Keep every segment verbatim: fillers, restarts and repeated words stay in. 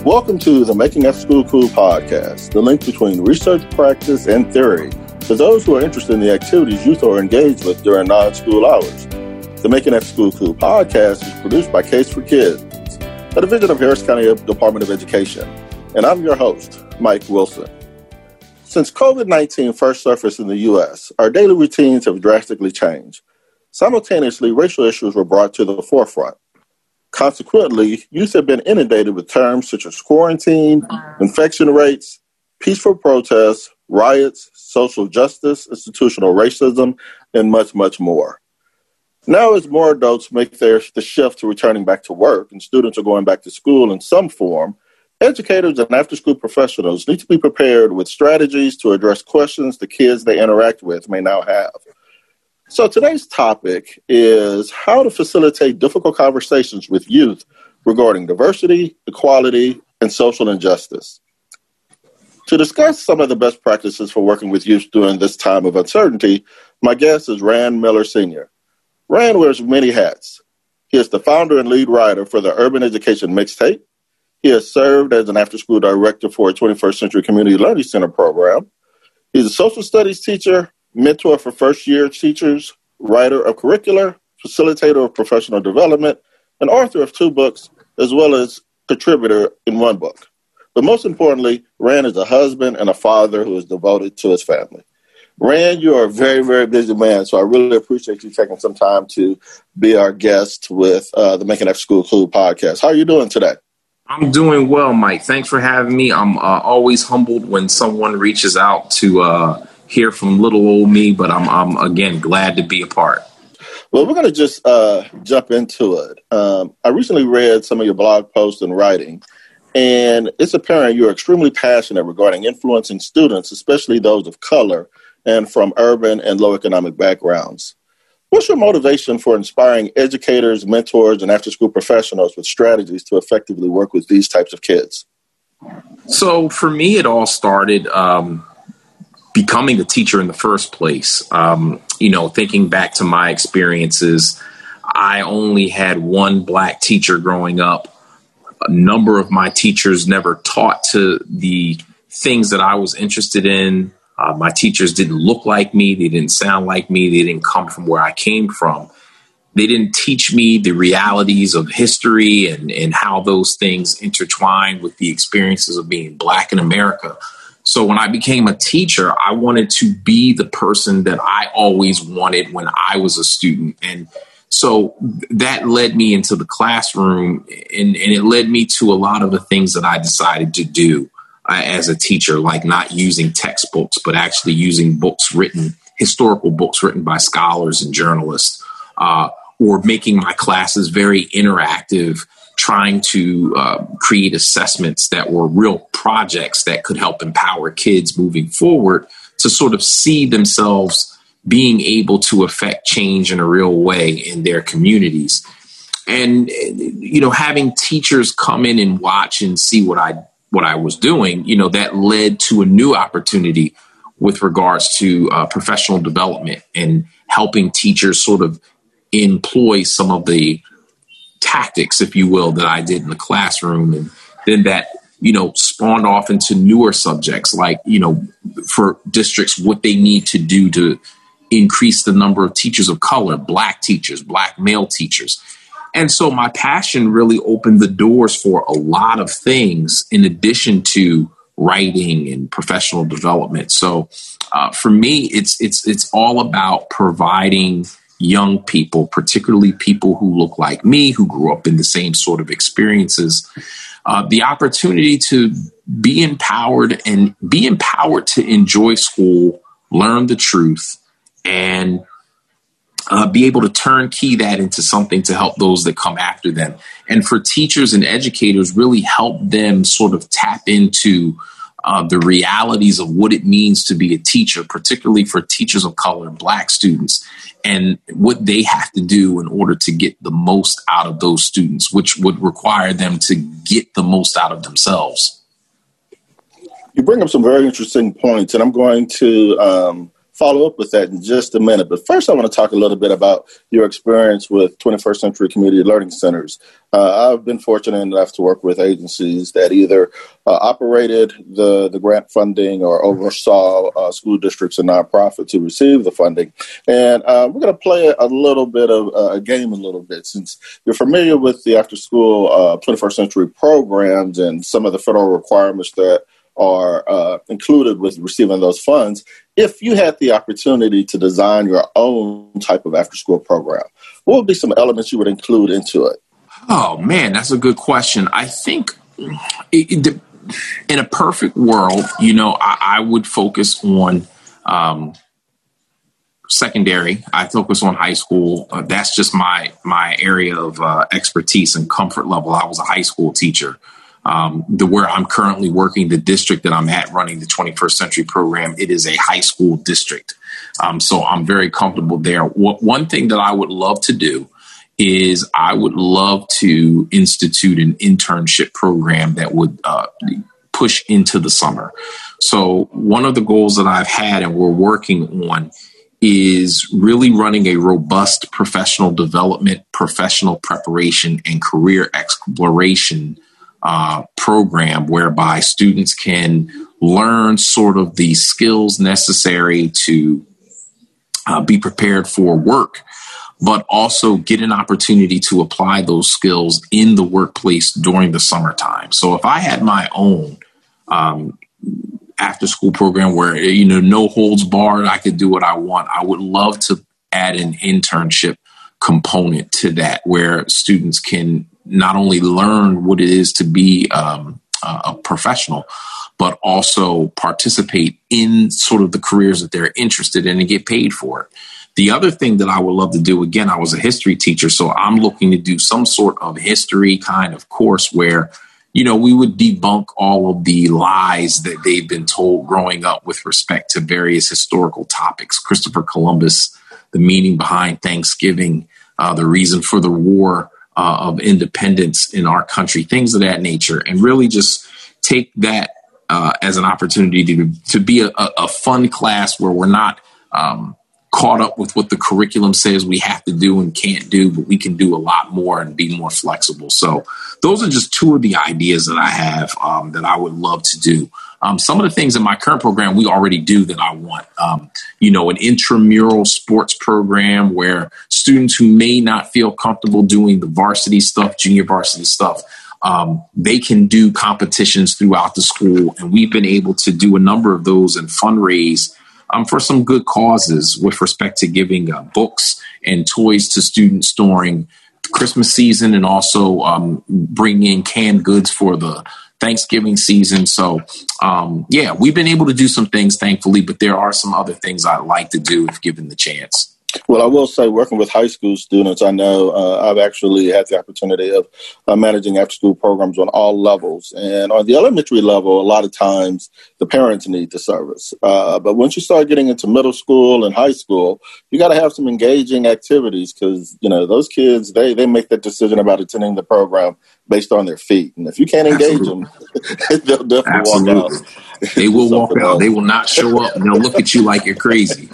Welcome to the Making After School Cool podcast, the link between research, practice, and theory for those who are interested in the activities youth are engaged with during non-school hours. The Making After School Cool podcast is produced by Case for Kids, a division of Harris County Department of Education, and I'm your host, Mike Wilson. Since covid nineteen first surfaced in the U S, our daily routines have drastically changed. Simultaneously, racial issues were brought to the forefront. Consequently, youth have been inundated with terms such as quarantine, infection rates, peaceful protests, riots, social justice, institutional racism, and much, much more. Now, as more adults make their the shift to returning back to work and students are going back to school in some form, educators and after-school professionals need to be prepared with strategies to address questions the kids they interact with may now have. So today's topic is how to facilitate difficult conversations with youth regarding diversity, equality, and social injustice. To discuss some of the best practices for working with youth during this time of uncertainty, my guest is Rand Miller Senior Rand wears many hats. He is the founder and lead writer for the Urban Education Mixtape. He has served as an after-school director for a twenty-first Century Community Learning Center program. He's a social studies teacher, mentor for first-year teachers, writer of curricula, facilitator of professional development, and author of two books, as well as contributor in one book. But most importantly, Rand is a husband and a father who is devoted to his family. Rand, you are a very, very busy man, so I really appreciate you taking some time to be our guest with uh, the Making After School Cool podcast. How are you doing today? I'm doing well, Mike. Thanks for having me. I'm uh, always humbled when someone reaches out to uh, hear from little old me, but I'm, I'm again, glad to be a part. Well, we're going to just uh, jump into it. Um, I recently read some of your blog posts and writing, and it's apparent you're extremely passionate regarding influencing students, especially those of color and from urban and low economic backgrounds. What's your motivation for inspiring educators, mentors, and after-school professionals with strategies to effectively work with these types of kids? So for me, it all started um, becoming a teacher in the first place. Um, you know, thinking back to my experiences, I only had one black teacher growing up. A number of my teachers never taught to the things that I was interested in. Uh, my teachers didn't look like me. They didn't sound like me. They didn't come from where I came from. They didn't teach me the realities of history and, and how those things intertwine with the experiences of being black in America. So when I became a teacher, I wanted to be the person that I always wanted when I was a student. And so that led me into the classroom, and, and it led me to a lot of the things that I decided to do Uh, as a teacher, like not using textbooks, but actually using books written, historical books written by scholars and journalists, uh, or making my classes very interactive, trying to uh, create assessments that were real projects that could help empower kids moving forward to sort of see themselves being able to affect change in a real way in their communities. And, you know, having teachers come in and watch and see what I what I was doing, you know, that led to a new opportunity with regards to uh, professional development and helping teachers sort of employ some of the tactics, if you will, that I did in the classroom. And then that, you know, spawned off into newer subjects like, you know, for districts, what they need to do to increase the number of teachers of color, black teachers, black male teachers. And so my passion really opened the doors for a lot of things in addition to writing and professional development. So uh, for me, it's it's it's all about providing young people, particularly people who look like me, who grew up in the same sort of experiences, uh, the opportunity to be empowered and be empowered to enjoy school, learn the truth, and Uh, be able to turnkey that into something to help those that come after them. And for teachers and educators, really help them sort of tap into uh, the realities of what it means to be a teacher, particularly for teachers of color, black students, and what they have to do in order to get the most out of those students, which would require them to get the most out of themselves. You bring up some very interesting points, and I'm going to um, follow up with that in just a minute. But first, I want to talk a little bit about your experience with twenty-first Century Community Learning Centers. Uh, I've been fortunate enough to work with agencies that either uh, operated the, the grant funding or oversaw uh, school districts and nonprofits who received the funding. And uh, we're going to play a little bit of uh, a game a little bit. Since you're familiar with the after-school uh, twenty-first Century programs and some of the federal requirements that are uh, included with receiving those funds, if you had the opportunity to design your own type of after-school program, what would be some elements you would include into it? Oh, man, that's a good question. I think it, it, in a perfect world, you know, I, I would focus on um, secondary. I focus on high school. Uh, that's just my my area of uh, expertise and comfort level. I was a high school teacher. Um, the where I'm currently working, the district that I'm at running the twenty-first Century program, it is a high school district. Um, so I'm very comfortable there. What, one thing that I would love to do is I would love to institute an internship program that would uh, push into the summer. So one of the goals that I've had and we're working on is really running a robust professional development, professional preparation, and career exploration uh, program whereby students can learn sort of the skills necessary to uh, be prepared for work, but also get an opportunity to apply those skills in the workplace during the summertime. So if I had my own um, after school program where, you know, no holds barred, I could do what I want, I would love to add an internship component to that where students can not only learn what it is to be um, a professional, but also participate in sort of the careers that they're interested in and get paid for it. The other thing that I would love to do, again, I was a history teacher, so I'm looking to do some sort of history kind of course where, you know, we would debunk all of the lies that they've been told growing up with respect to various historical topics. Christopher Columbus, the meaning behind Thanksgiving, uh, the reason for the war uh, of independence in our country, things of that nature, and really just take that uh, as an opportunity to, to be a, a fun class where we're not um, caught up with what the curriculum says we have to do and can't do, but we can do a lot more and be more flexible. So those are just two of the ideas that I have um, that I would love to do. Um, some of the things in my current program we already do that I want, um, you know, an intramural sports program where students who may not feel comfortable doing the varsity stuff, junior varsity stuff, um, they can do competitions throughout the school. And we've been able to do a number of those and fundraise Um, for some good causes with respect to giving uh, books and toys to students during Christmas season and also um, bringing in canned goods for the Thanksgiving season. So, um, yeah, we've been able to do some things, thankfully, but there are some other things I'd like to do if given the chance. Well, I will say, working with high school students, I know uh, I've actually had the opportunity of uh, managing after-school programs on all levels. And on the elementary level, a lot of times the parents need the service. Uh, but once you start getting into middle school and high school, you got to have some engaging activities because, you know, those kids, they, they make that decision about attending the program based on their feet. And if you can't engage Absolutely. them, they'll definitely Absolutely. walk out. They will walk out. Else. They will not show up and they'll look at you like you're crazy.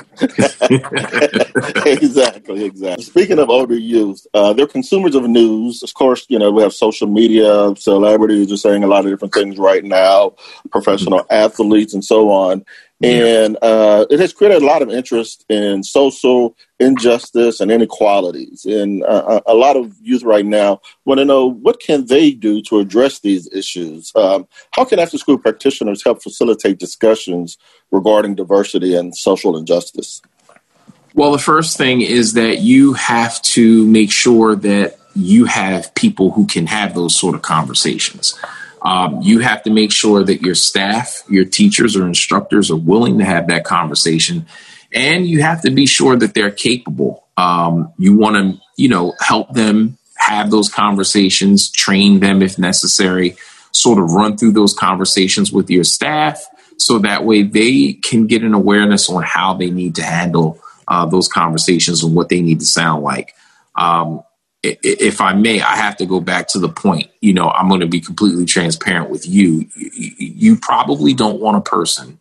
Exactly, exactly. Speaking of older youth, uh, they're consumers of news. Of course, you know, we have social media, celebrities are saying a lot of different things right now, professional mm-hmm. athletes and so on. And uh, it has created a lot of interest in social injustice and inequalities. And uh, a lot of youth right now want to know, what can they do to address these issues? Um, how can after-school practitioners help facilitate discussions regarding diversity and social injustice? Well, the first thing is that you have to make sure that you have people who can have those sort of conversations. Um, you have to make sure that your staff, your teachers or instructors are willing to have that conversation. And you have to be sure that they're capable. Um, you want to, you know, help them have those conversations, train them if necessary, sort of run through those conversations with your staff so that way they can get an awareness on how they need to handle uh, those conversations and what they need to sound like. Um, If I may, I have to go back to the point, you know, I'm going to be completely transparent with you. You probably don't want a person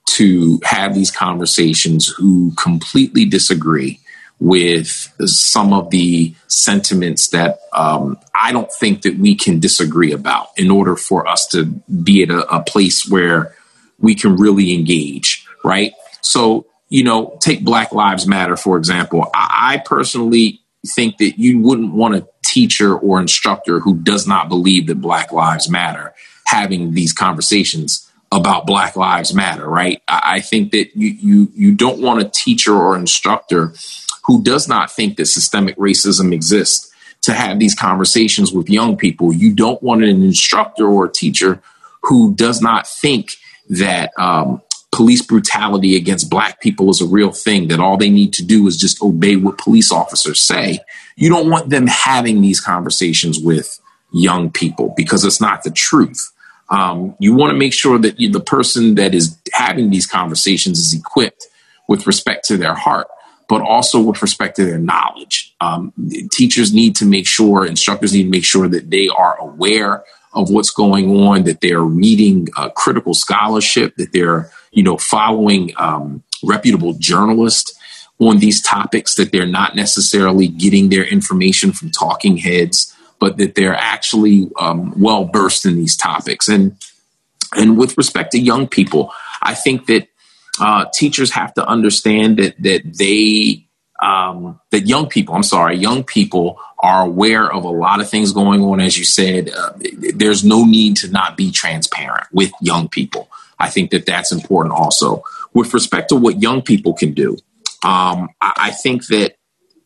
to have these conversations who completely disagree with some of the sentiments that um, I don't think that we can disagree about in order for us to be at a, a place where we can really engage, right? So, you know, take Black Lives Matter, for example. I, I personally think that you wouldn't want a teacher or instructor who does not believe that Black Lives Matter having these conversations about Black Lives Matter, right? I, I think that you, you, you don't want a teacher or instructor who does not think that systemic racism exists to have these conversations with young people. You don't want an instructor or a teacher who does not think that um, police brutality against Black people is a real thing, that all they need to do is just obey what police officers say. You don't want them having these conversations with young people because it's not the truth. Um, you want to make sure that you, the person that is having these conversations is equipped with respect to their heart, but also with respect to their knowledge. Um, teachers need to make sure, instructors need to make sure that they are aware of what's going on, that they're reading uh, critical scholarship, that they're, you know, following um, reputable journalists on these topics, that they're not necessarily getting their information from talking heads, but that they're actually um, well versed in these topics. And and with respect to young people, I think that uh, teachers have to understand that that they um, that young people, I'm sorry, young people are aware of a lot of things going on. As you said, uh, there's no need to not be transparent with young people. I think that that's important also. With respect to what young people can do, um, I, I think that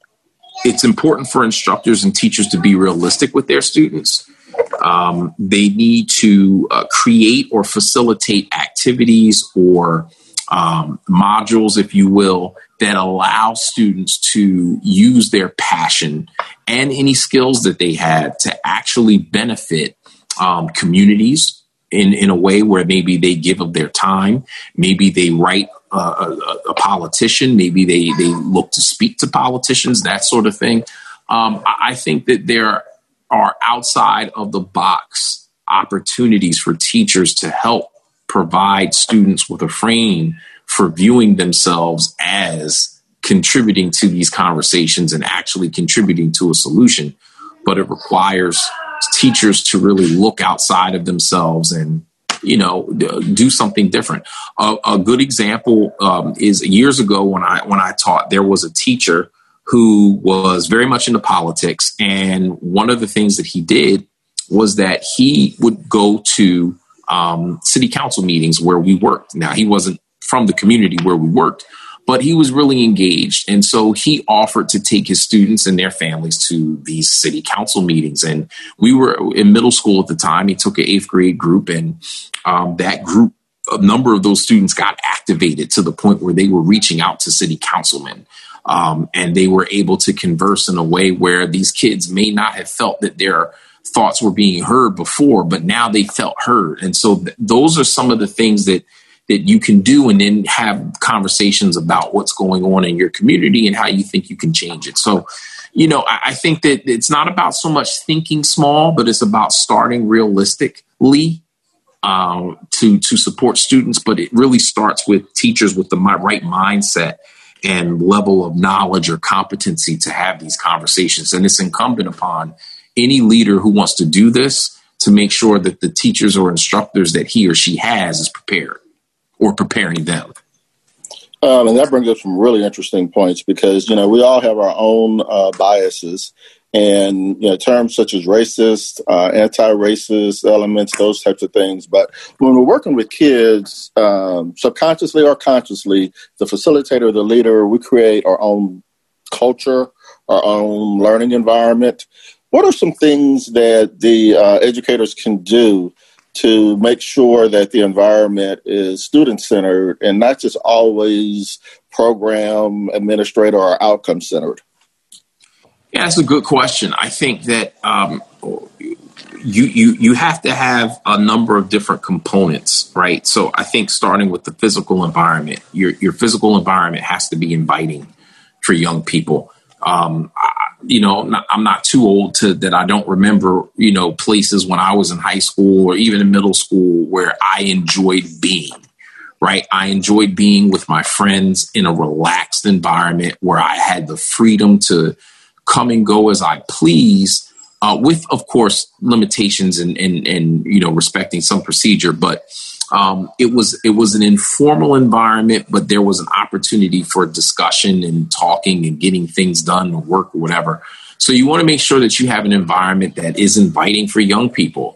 it's important for instructors and teachers to be realistic with their students. Um, they need to uh, create or facilitate activities or um, modules, if you will, that allow students to use their passion and any skills that they have to actually benefit um, communities in, in a way where maybe they give of their time, maybe they write uh, a, a politician, maybe they, they look to speak to politicians, that sort of thing. Um, I think that there are outside of the box opportunities for teachers to help provide students with a frame for viewing themselves as contributing to these conversations and actually contributing to a solution. But it requires teachers to really look outside of themselves and, you know, do something different. A, a good example um, is years ago when I when I taught, there was a teacher who was very much into politics. And one of the things that he did was that he would go to um, city council meetings where we worked. Now, he wasn't from the community where we worked, but he was really engaged. And so he offered to take his students and their families to these city council meetings. And we were in middle school at the time. He took an eighth grade group, and um, that group, a number of those students got activated to the point where they were reaching out to city councilmen. Um, and they were able to converse in a way where these kids may not have felt that their thoughts were being heard before, but now they felt heard. And so th- those are some of the things that that you can do, and then have conversations about what's going on in your community and how you think you can change it. So, you know, I, I think that it's not about so much thinking small, but it's about starting realistically um, to, to support students. But it really starts with teachers with the right mindset and level of knowledge or competency to have these conversations. And it's incumbent upon any leader who wants to do this to make sure that the teachers or instructors that he or she has is prepared, or preparing them. Um, and that brings up some really interesting points because, you know, we all have our own uh, biases, and, you know, terms such as racist, uh, anti-racist elements, those types of things. But when we're working with kids, um, subconsciously or consciously, the facilitator, the leader, we create our own culture, our own learning environment. What are some things that the uh, educators can do to make sure that the environment is student-centered and not just always program, administrator, or outcome-centered? Yeah, that's a good question. I think that um, you, you you have to have a number of different components, right? So I think starting with the physical environment, your your physical environment has to be inviting for young people. Um, I, you know, not, I'm not too old to that I don't remember, you know, places when I was in high school or even in middle school where I enjoyed being, right? I enjoyed being with my friends in a relaxed environment where I had the freedom to come and go as I please, uh, with, of course, limitations and, and, and, you know, respecting some procedure. But um, it was it was an informal environment, but there was an opportunity for discussion and talking and getting things done or work or whatever. So you want to make sure that you have an environment that is inviting for young people.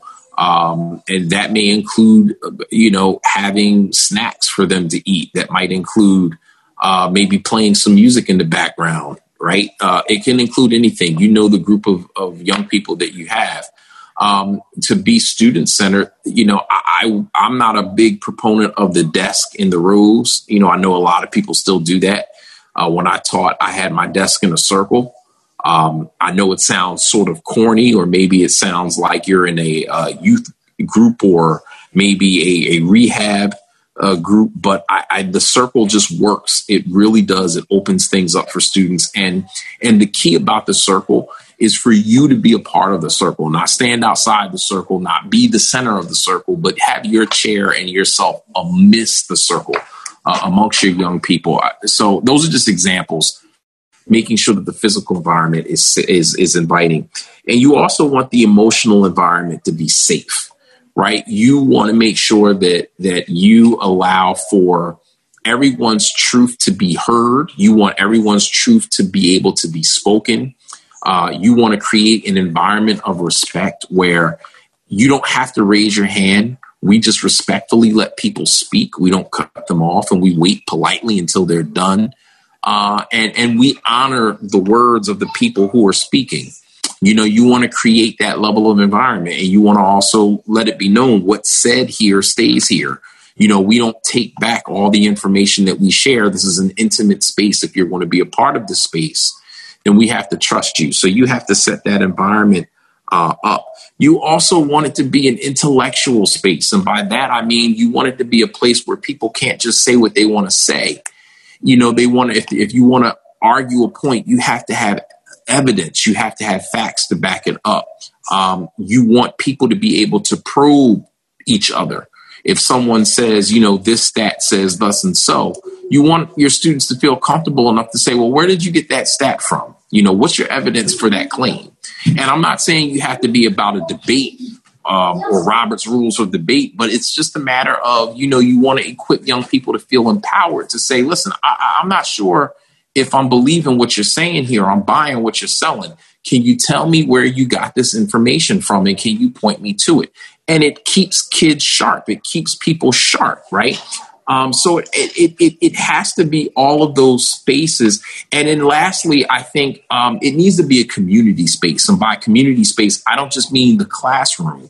Um, and that may include, you know, having snacks for them to eat. That might include uh, maybe playing some music in the background, right? Uh, it can include anything. You know, the group of, of young people that you have. Um, to be student-centered, you know, I, I'm not a big proponent of the desk in the rows. You know, I know a lot of people still do that. Uh, when I taught, I had my desk in a circle. Um, I know it sounds sort of corny, or maybe it sounds like you're in a uh, youth group or maybe a, a rehab uh, group, but I, I, the circle just works. It really does. It opens things up for students. And, and the key about the circle is for you to be a part of the circle, not stand outside the circle, not be the center of the circle, but have your chair and yourself amidst the circle uh, amongst your young people. So those are just examples. Making sure that the physical environment is, is, is inviting. And you also want the emotional environment to be safe, right? You want to make sure that, that you allow for everyone's truth to be heard. You want everyone's truth to be able to be spoken. Uh, you want to create an environment of respect where you don't have to raise your hand. We just respectfully let people speak. We don't cut them off, and we wait politely until they're done. Uh, and, and we honor the words of the people who are speaking. You know, you want to create that level of environment, and you want to also let it be known what's said here stays here. You know, we don't take back all the information that we share. This is an intimate space. If you're going to be a part of the space, then we have to trust you. So you have to set that environment uh, up. You also want it to be an intellectual space. And by that, I mean, you want it to be a place where people can't just say what they want to say. You know, they want to, if, if you want to argue a point, you have to have evidence. You have to have facts to back it up. Um, you want people to be able to probe each other. If someone says, you know, this stat says thus and so, you want your students to feel comfortable enough to say, well, where did you get that stat from? You know, what's your evidence for that claim? And I'm not saying you have to be about a debate um, or Robert's rules of debate, but it's just a matter of, you know, you want to equip young people to feel empowered to say, listen, I, I'm not sure if I'm believing what you're saying here, I'm buying what you're selling. Can you tell me where you got this information from, and can you point me to it? And it keeps kids sharp. It keeps people sharp, right? Um, so it, it it it has to be all of those spaces. And then lastly, I think um, it needs to be a community space. And by community space, I don't just mean the classroom,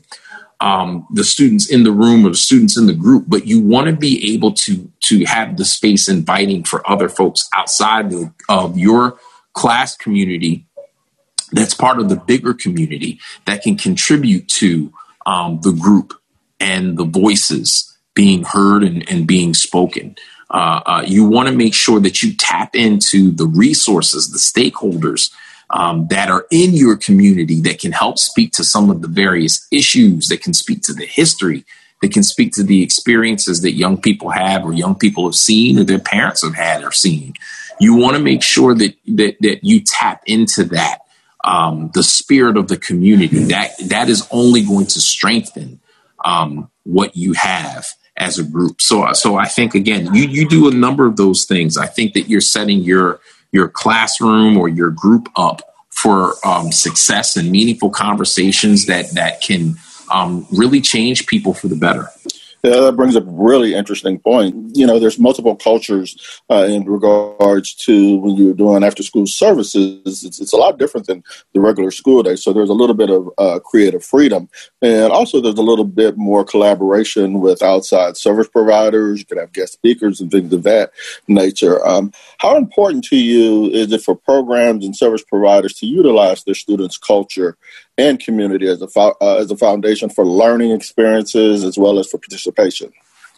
um, the students in the room or the students in the group, but you want to be able to to have the space inviting for other folks outside of, of your class community that's part of the bigger community that can contribute to um, the group and the voices being heard and, and being spoken. Uh, uh, you want to make sure that you tap into the resources, the stakeholders um, that are in your community that can help speak to some of the various issues, that can speak to the history, that can speak to the experiences that young people have or young people have seen or their parents have had or seen. You want to make sure that that, that you tap into that, um, the spirit of the community. That that is only going to strengthen um, what you have as a group. So, so I think, again, you, you do a number of those things. I think that you're setting your, your classroom or your group up for um, success and meaningful conversations that, that can um, really change people for the better. Yeah, that brings up a really interesting point. You know, there's multiple cultures uh, in regards to when you're doing after-school services. It's, it's a lot different than the regular school day. So there's a little bit of uh, creative freedom. And also there's a little bit more collaboration with outside service providers. You can have guest speakers and things of that nature. Um, how important to you is it for programs and service providers to utilize their students' culture and community as a fo- uh, as a foundation for learning experiences as well as for participation?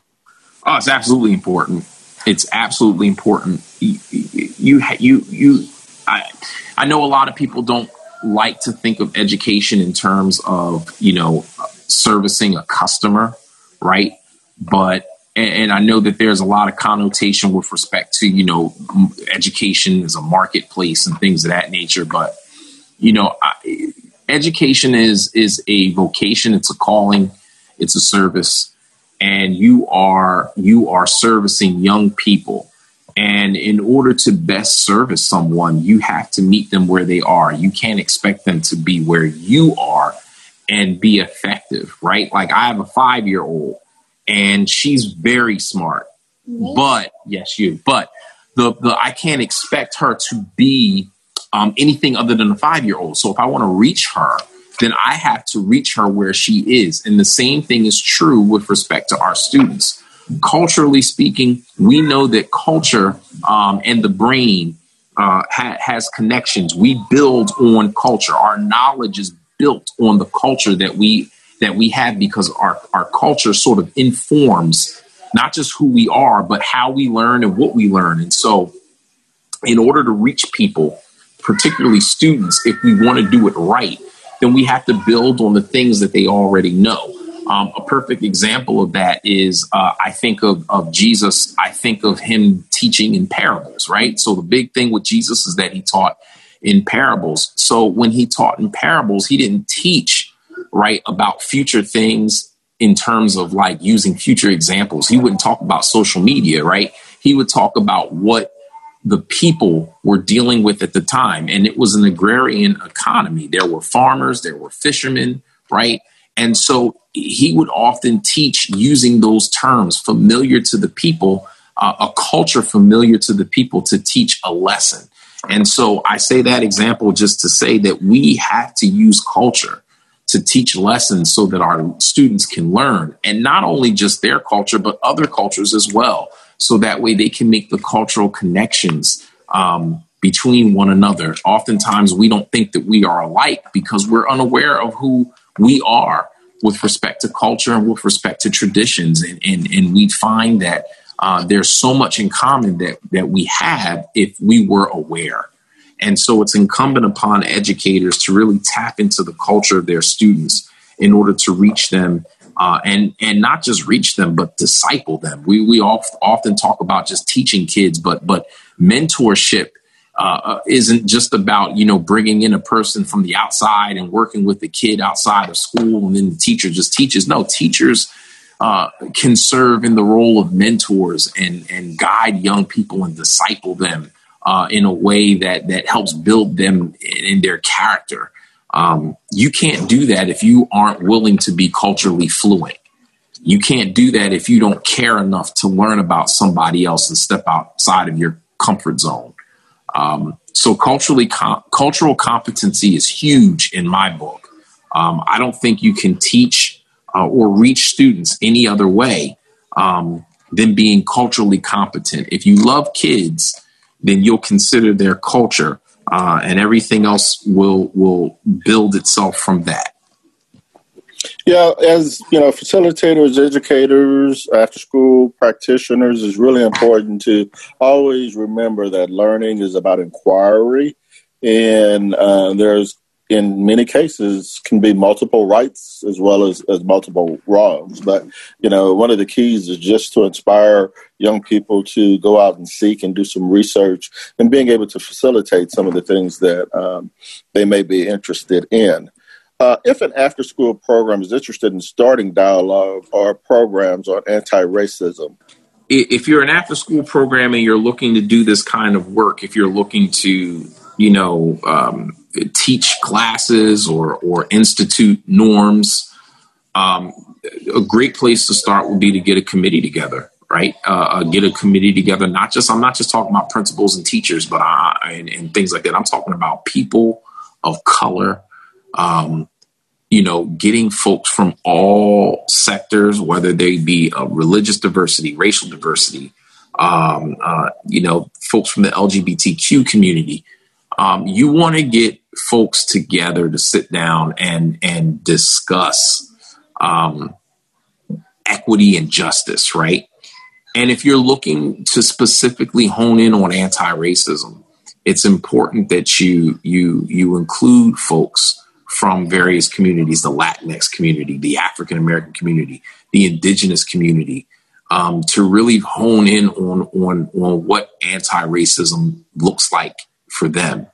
Oh, it's absolutely important. It's absolutely important. You, you, you, you I, I know a lot of people don't like to think of education in terms of, you know, servicing a customer, right? But and, and I know that there's a lot of connotation with respect to, you know, education as a marketplace and things of that nature. But, you know, I, education is is a vocation. It's a calling. It's a service. And you are you are servicing young people. And in order to best service someone, you have to meet them where they are. You can't expect them to be where you are and be effective, right? Like I have a five-year-old and she's very smart, but yes, you, but the, the, I can't expect her to be um, anything other than a five-year-old. So if I want to reach her, then I have to reach her where she is. And the same thing is true with respect to our students. Culturally speaking, we know that culture um, and the brain uh, ha- has connections. We build on culture. Our knowledge is built on the culture that we that we have, because our, our culture sort of informs not just who we are, but how we learn and what we learn. And so in order to reach people, particularly students, if we want to do it right, then we have to build on the things that they already know. Um, a perfect example of that is uh, I think of, of Jesus. I think of him teaching in parables, right? So the big thing with Jesus is that he taught in parables. So when he taught in parables, he didn't teach, right, about future things in terms of like using future examples. He wouldn't talk about social media, right? He would talk about what the people were dealing with at the time. And it was an agrarian economy. There were farmers, there were fishermen, right? And so he would often teach using those terms familiar to the people, uh, a culture familiar to the people, to teach a lesson. And so I say that example just to say that we have to use culture to teach lessons so that our students can learn, and not only just their culture, but other cultures as well. So that way they can make the cultural connections um, between one another. Oftentimes we don't think that we are alike because we're unaware of who we are with respect to culture and with respect to traditions. And, and, and we find that uh, there's so much in common that, that we have if we were aware. And so it's incumbent upon educators to really tap into the culture of their students in order to reach them uh, and, and not just reach them, but disciple them. We, we oft, often talk about just teaching kids, but, but mentorship Uh, isn't just about, you know, bringing in a person from the outside and working with the kid outside of school and then the teacher just teaches. No, teachers uh, can serve in the role of mentors and, and guide young people and disciple them uh, in a way that that helps build them in, in their character. Um, you can't do that if you aren't willing to be culturally fluent. You can't do that if you don't care enough to learn about somebody else and step outside of your comfort zone. Um, so culturally, com- cultural competency is huge in my book. Um, I don't think you can teach uh, or reach students any other way um, than being culturally competent. If you love kids, then you'll consider their culture, uh, and everything else will will build itself from that. Yeah, as you know, facilitators, educators, after-school practitioners, it's really important to always remember that learning is about inquiry, and uh, there's, in many cases, can be multiple rights as well as, as multiple wrongs. But, you know, one of the keys is just to inspire young people to go out and seek and do some research and being able to facilitate some of the things that um, they may be interested in. Uh, if an after-school program is interested in starting dialogue or programs on anti-racism. If you're an after-school program and you're looking to do this kind of work, if you're looking to, you know, um, teach classes or, or institute norms, um, a great place to start would be to get a committee together, right? Uh, get a committee together. Not just, I'm not just talking about principals and teachers, but I, and, and things like that. I'm talking about people of color. Um, you know, getting folks from all sectors, whether they be uh, religious diversity, racial diversity, um, uh, you know, folks from the L G B T Q community. Um, you want to get folks together to sit down and and discuss um, equity and justice, right? And if you're looking to specifically hone in on anti-racism, it's important that you you you include folks from various communities, the Latinx community, the African American community, the indigenous community, um, to really hone in on, on, on what anti-racism looks like for them,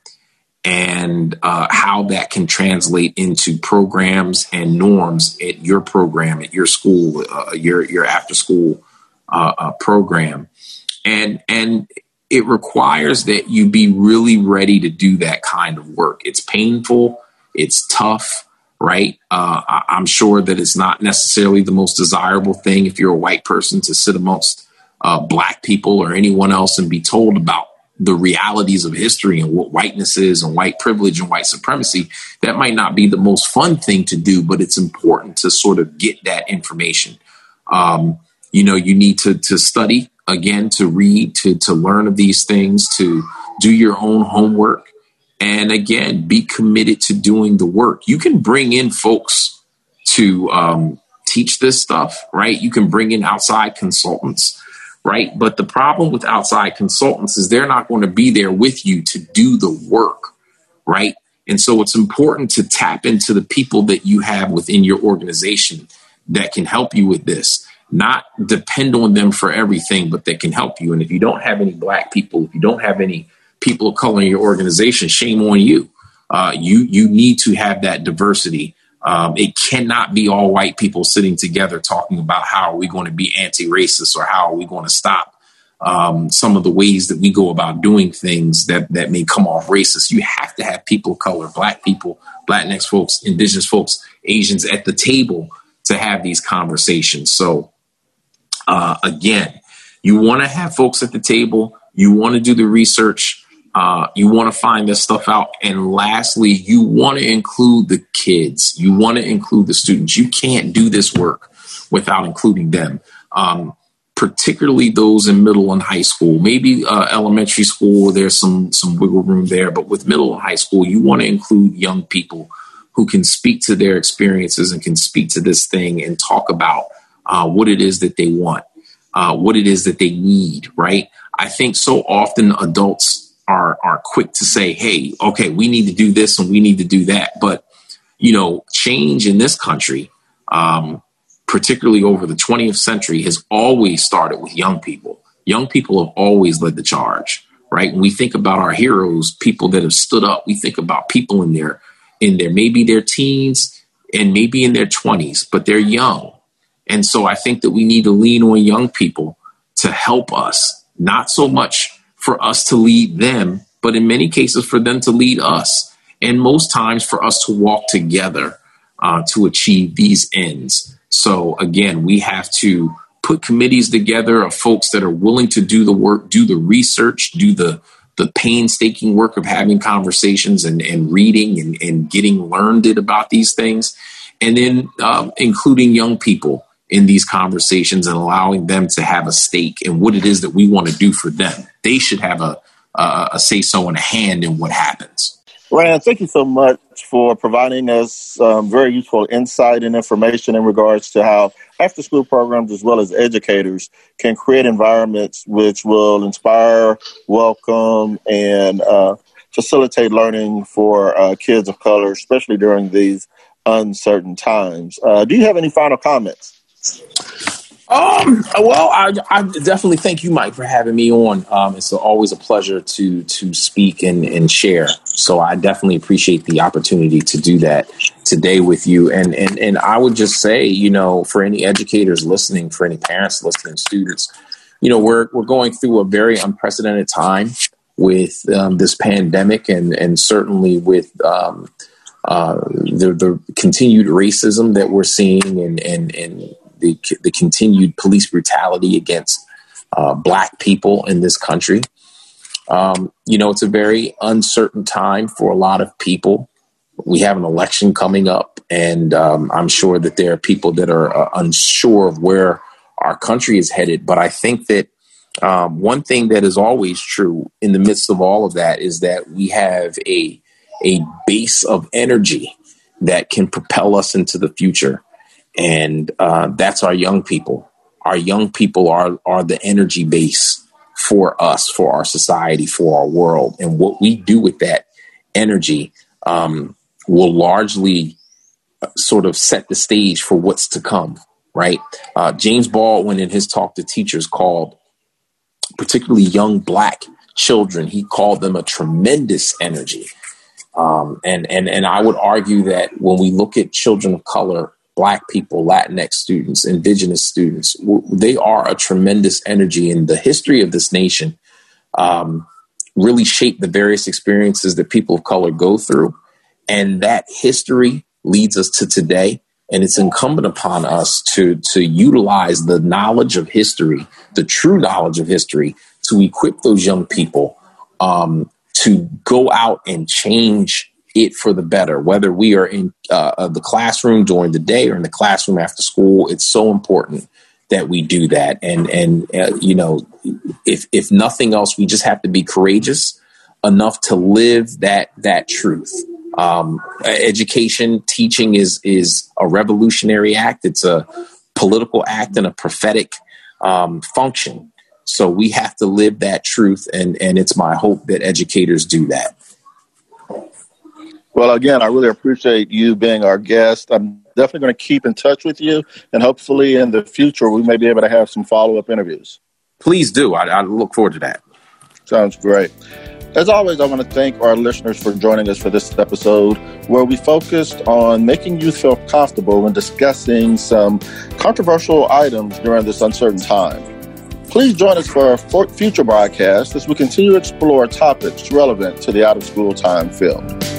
and uh, how that can translate into programs and norms at your program, at your school, uh, your your after school uh, uh, program. And and it requires that you be really ready to do that kind of work. It's painful. It's tough, right? Uh, I, I'm sure that it's not necessarily the most desirable thing if you're a white person to sit amongst uh, black people or anyone else and be told about the realities of history and what whiteness is and white privilege and white supremacy. That might not be the most fun thing to do, but it's important to sort of get that information. Um, you know, you need to to study, again, to read, to to learn of these things, to do your own homework, and again, be committed to doing the work. You can bring in folks to um, teach this stuff, right? You can bring in outside consultants, right? But the problem with outside consultants is they're not going to be there with you to do the work, right? And so it's important to tap into the people that you have within your organization that can help you with this, not depend on them for everything, but that can help you. And if you don't have any black people, if you don't have any people of color in your organization, shame on you. Uh, you, you need to have that diversity. Um, it cannot be all white people sitting together talking about how are we going to be anti-racist or how are we going to stop um, some of the ways that we go about doing things that, that may come off racist. You have to have people of color, black people, Latinx folks, indigenous folks, Asians at the table to have these conversations. So uh, again, you want to have folks at the table. You want to do the research. Uh, you want to find this stuff out. And lastly, you want to include the kids. You want to include the students. You can't do this work without including them, um, particularly those in middle and high school. Maybe uh, elementary school, there's some, some wiggle room there. But with middle and high school, you want to include young people who can speak to their experiences and can speak to this thing and talk about uh, what it is that they want, uh, what it is that they need, right? I think so often adults are are quick to say, hey, okay, we need to do this and we need to do that. But, you know, change in this country, um, particularly over the twentieth century, has always started with young people. Young people have always led the charge, right? When we think about our heroes, people that have stood up, we think about people in their, in their maybe their teens and maybe in their twenties, but they're young. And so I think that we need to lean on young people to help us, not so much for us to lead them, but in many cases for them to lead us. And most times for us to walk together uh, to achieve these ends. So again, we have to put committees together of folks that are willing to do the work, do the research, do the the painstaking work of having conversations and, and reading and, and getting learned about these things. And then um, including young people in these conversations and allowing them to have a stake in what it is that we want to do for them. They should have a, a, a say-so and a hand in what happens. Rand, thank you so much for providing us um, very useful insight and information in regards to how after-school programs as well as educators can create environments which will inspire, welcome, and uh, facilitate learning for uh, kids of color, especially during these uncertain times. Uh, do you have any final comments? Um, well, I, I definitely thank you, Mike, for having me on. Um, it's always a pleasure to to speak and, and share. So I definitely appreciate the opportunity to do that today with you. And, and and I would just say, you know, for any educators listening, for any parents listening, students, you know, we're we're going through a very unprecedented time with um, this pandemic and and certainly with um, uh, the the continued racism that we're seeing and and and. The, the continued police brutality against uh, Black people in this country. Um, you know, it's a very uncertain time for a lot of people. We have an election coming up, and um, I'm sure that there are people that are uh, unsure of where our country is headed. But I think that um, one thing that is always true in the midst of all of that is that we have a, a base of energy that can propel us into the future. And uh, that's our young people. Our young people are are the energy base for us, for our society, for our world. And what we do with that energy um, will largely sort of set the stage for what's to come. right? Uh, James Baldwin, in his talk to teachers, called particularly young Black children, he called them a tremendous energy. Um, and, and, and I would argue that when we look at children of color, Black people, Latinx students, indigenous students, they are a tremendous energy in the history of this nation. Um, really shape the various experiences that people of color go through. And that history leads us to today. And it's incumbent upon us to, to utilize the knowledge of history, the true knowledge of history, to equip those young people um, to go out and change it for the better, whether we are in uh, the classroom during the day or in the classroom after school. It's so important that we do that. And, and uh, you know, if if nothing else, we just have to be courageous enough to live that that truth. Um, education, teaching is is a revolutionary act. It's a political act and a prophetic um, function. So we have to live that truth. And, and it's my hope that educators do that. Well, again, I really appreciate you being our guest. I'm definitely going to keep in touch with you, and hopefully in the future we may be able to have some follow-up interviews. Please do. I, I look forward to that. Sounds great. As always, I want to thank our listeners for joining us for this episode, where we focused on making youth feel comfortable when discussing some controversial items during this uncertain time. Please join us for our future broadcast as we continue to explore topics relevant to the out-of-school time field.